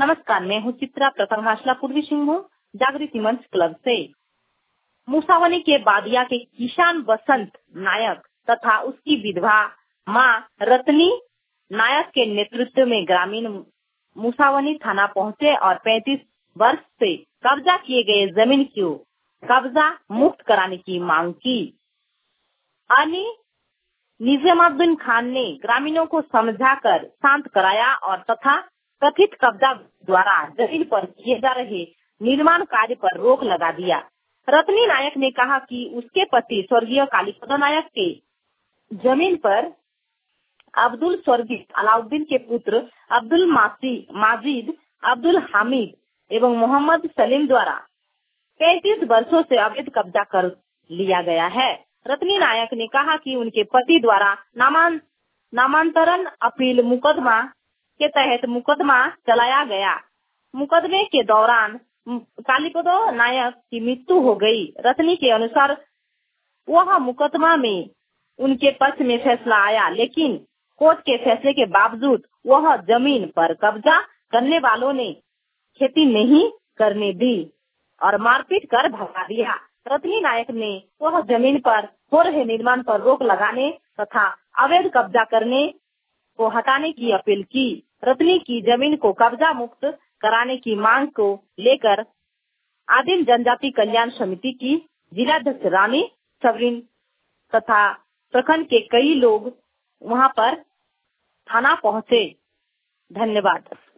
नमस्कार, मैं हूँ चित्रा प्रथम हासला पूर्वी सिंहभूम जागृति मंच क्लब से। मुसावनी के बादिया के किसान बसंत नायक तथा उसकी विधवा मां रतनी नायक के नेतृत्व में ग्रामीण मुसावनी थाना पहुंचे और 35 वर्ष से कब्जा किए गए जमीन को कब्जा मुक्त कराने की मांग की। अली निजामुद्दीन खान ने ग्रामीणों को समझाकर शांत कराया और तथा कथित कब्जा द्वारा जमीन पर किए जा रहे निर्माण कार्य पर रोक लगा दिया। रतनी नायक ने कहा कि उसके पति स्वर्गीय कालीपद नायक के जमीन पर अब्दुल स्वर्गीय अलाउद्दीन के पुत्र अब्दुल माजिद, अब्दुल हामिद एवं मोहम्मद सलीम द्वारा 35 वर्षों से अवैध कब्जा कर लिया गया है। रतनी नायक ने कहा कि उनके पति द्वारा नामांतरण अपील मुकदमा के तहत मुकदमा चलाया गया। मुकदमे के दौरान कालीपद नायक की मृत्यु हो गई। रतनी के अनुसार वह मुकदमा में उनके पक्ष में फैसला आया, लेकिन कोर्ट के फैसले के बावजूद वह जमीन पर कब्जा करने वालों ने खेती नहीं करने दी और मारपीट कर भगा दिया। रतनी नायक ने वह जमीन पर हो रहे निर्माण पर रोक लगाने तथा अवैध कब्जा करने को हटाने की अपील की। रतनी की जमीन को कब्जा मुक्त कराने की मांग को लेकर आदिम जनजाति कल्याण समिति की जिलाध्यक्ष रानी सबरीन तथा प्रखंड के कई लोग वहां पर थाना पहुंचे। धन्यवाद।